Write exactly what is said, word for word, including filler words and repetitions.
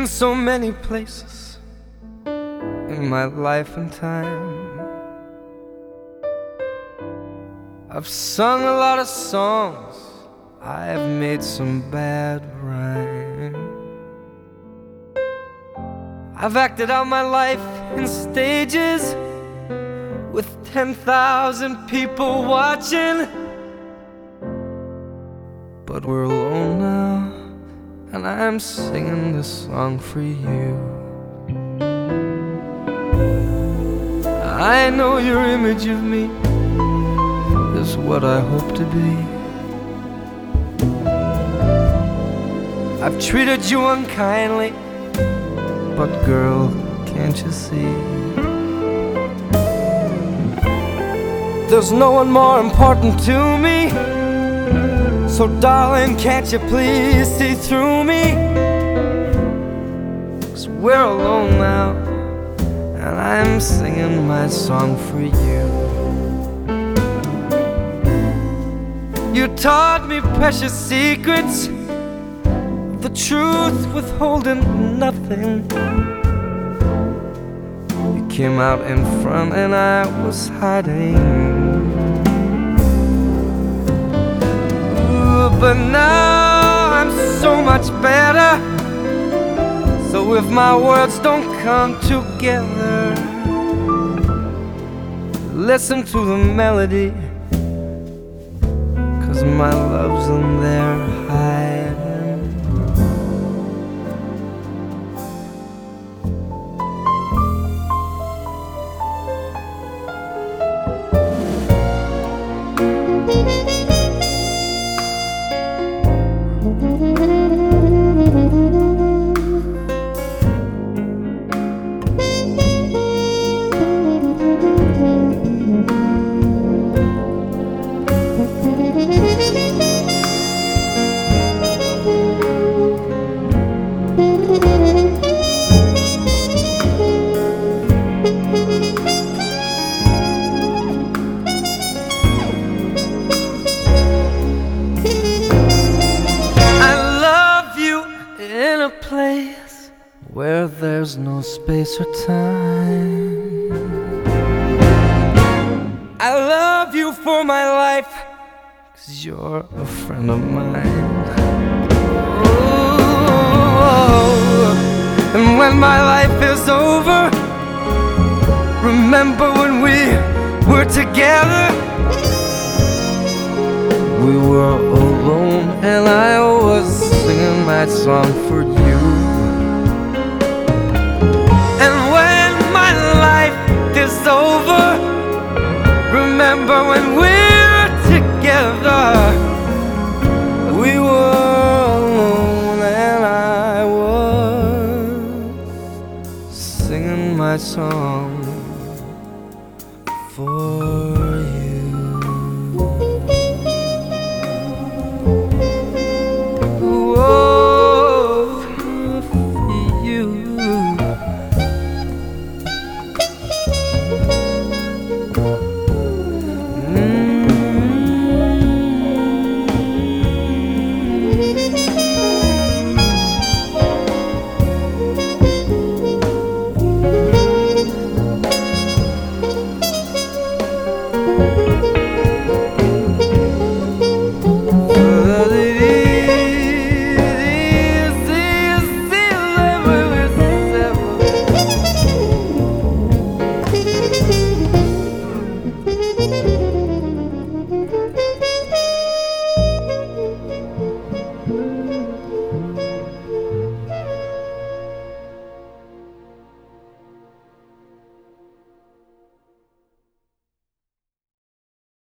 been so many places in my life and time. I've sung a lot of songs, I've made some bad rhyme. I've acted out my life in stages with ten thousand people watching. But we're alone now, and I'm singing this song for you. I know your image of me is what I hope to be. I've treated you unkindly, but girl, can't you see? There's no one more important to me. So darling, can't you please see through me? 'Cause we're alone now, and I'm singing my song for you. You taught me precious secrets, the truth withholding nothing. You came out in front and I was hiding. But now I'm so much better. So if my words don't come together, listen to the melody, 'cause my love's in there hiding. Place where there's no space or time. I love you for my life, 'cause you're a friend of mine. Oh, and when my life is over, remember when we were together. We were alone and I was singing my song for you. And when my life is over, remember when we were together. We were alone and I was singing my song